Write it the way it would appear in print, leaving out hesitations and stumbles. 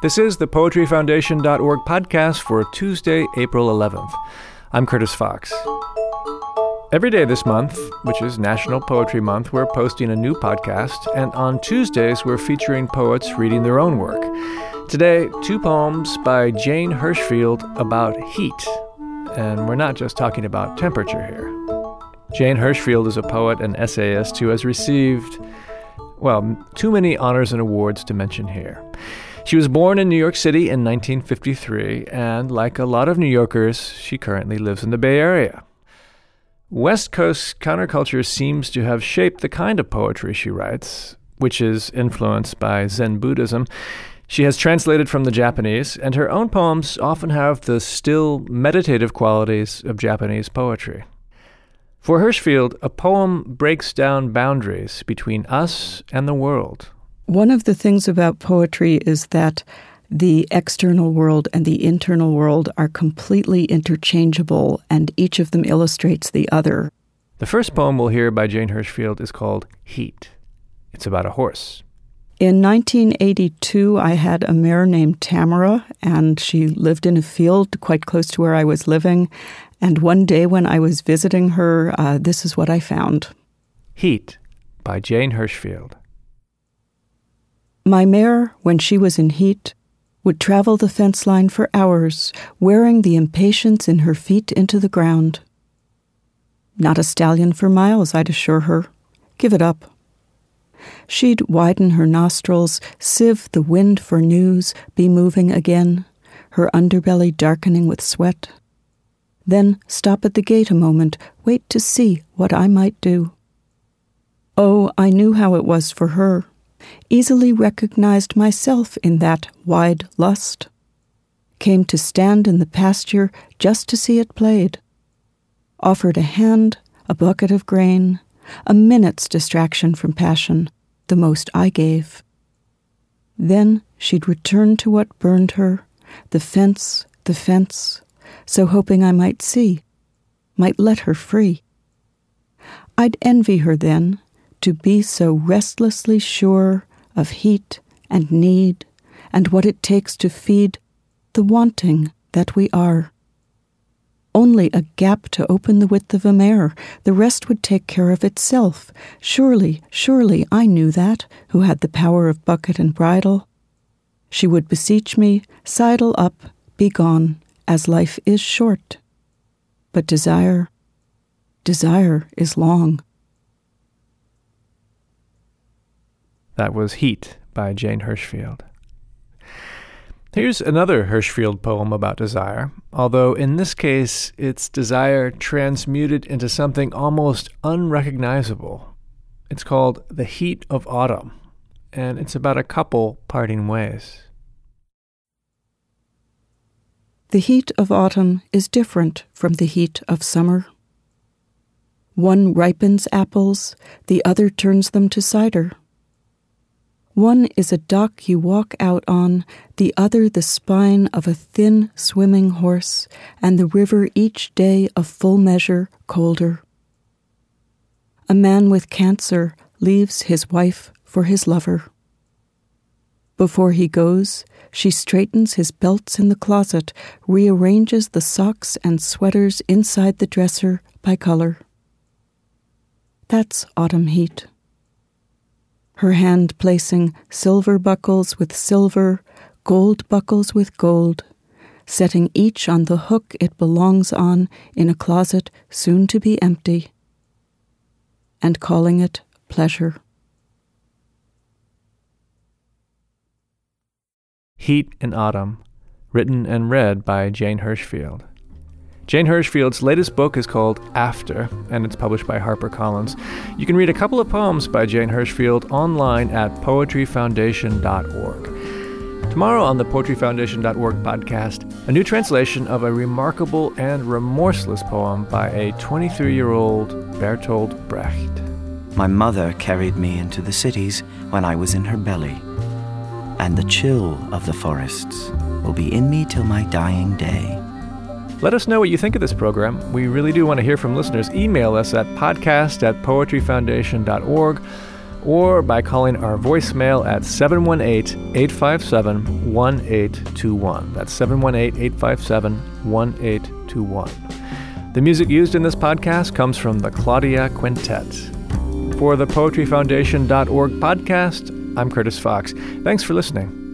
This is the PoetryFoundation.org podcast for Tuesday, April 11th. I'm Curtis Fox. Every day this month, which is National Poetry Month, we're posting a new podcast, and on Tuesdays we're featuring poets reading their own work. Today, 2 poems by Jane Hirshfield about heat, and we're not just talking about temperature here. Jane Hirshfield is a poet and essayist who has received, too many honors and awards to mention here. She was born in New York City in 1953, and like a lot of New Yorkers, she currently lives in the Bay Area. West Coast counterculture seems to have shaped the kind of poetry she writes, which is influenced by Zen Buddhism. She has translated from the Japanese, and her own poems often have the still, meditative qualities of Japanese poetry. For Hirshfield, a poem breaks down boundaries between us and the world. One of the things about poetry is that the external world and the internal world are completely interchangeable, and each of them illustrates the other. The first poem we'll hear by Jane Hirshfield is called Heat. It's about a horse. In 1982, I had a mare named Tamara, and she lived in a field quite close to where I was living. And one day when I was visiting her, this is what I found. Heat by Jane Hirshfield. My mare, when she was in heat, would travel the fence line for hours, wearing the impatience in her feet into the ground. Not a stallion for miles, I'd assure her. Give it up. She'd widen her nostrils, sieve the wind for news, be moving again, her underbelly darkening with sweat. Then stop at the gate a moment, wait to see what I might do. Oh, I knew how it was for her, easily recognized myself in that wide lust. Came to stand in the pasture just to see it played. Offered a hand, a bucket of grain, a minute's distraction from passion, the most I gave. Then she'd return to what burned her, the fence, so hoping I might see, might let her free. I'd envy her then, to be so restlessly sure of heat and need and what it takes to feed the wanting that we are. Only a gap to open the width of a mare. The rest would take care of itself. Surely, I knew that, who had the power of bucket and bridle. She would beseech me, sidle up, be gone, as life is short. But desire is long. That was Heat by Jane Hirshfield. Here's another Hirshfield poem about desire, although in this case it's desire transmuted into something almost unrecognizable. It's called The Heat of Autumn, and it's about a couple parting ways. The heat of autumn is different from the heat of summer. One ripens apples, the other turns them to cider. One is a dock you walk out on, the other the spine of a thin swimming horse, and the river each day a full measure colder. A man with cancer leaves his wife for his lover. Before he goes, she straightens his belts in the closet, rearranges the socks and sweaters inside the dresser by color. That's autumn heat. Her hand placing silver buckles with silver, gold buckles with gold, setting each on the hook it belongs on in a closet soon to be empty, and calling it pleasure. Heat in Autumn, written and read by Jane Hirshfield. Jane Hirshfield's latest book is called After, and it's published by HarperCollins. You can read a couple of poems by Jane Hirshfield online at PoetryFoundation.org. Tomorrow on the PoetryFoundation.org podcast, a new translation of a remarkable and remorseless poem by a 23-year-old Bertolt Brecht. My mother carried me into the cities when I was in her belly, and the chill of the forests will be in me till my dying day. Let us know what you think of this program. We really do want to hear from listeners. Email us at podcast@poetryfoundation.org or by calling our voicemail at 718-857-1821. That's 718-857-1821. The music used in this podcast comes from the Claudia Quintet. For the PoetryFoundation.org podcast, I'm Curtis Fox. Thanks for listening.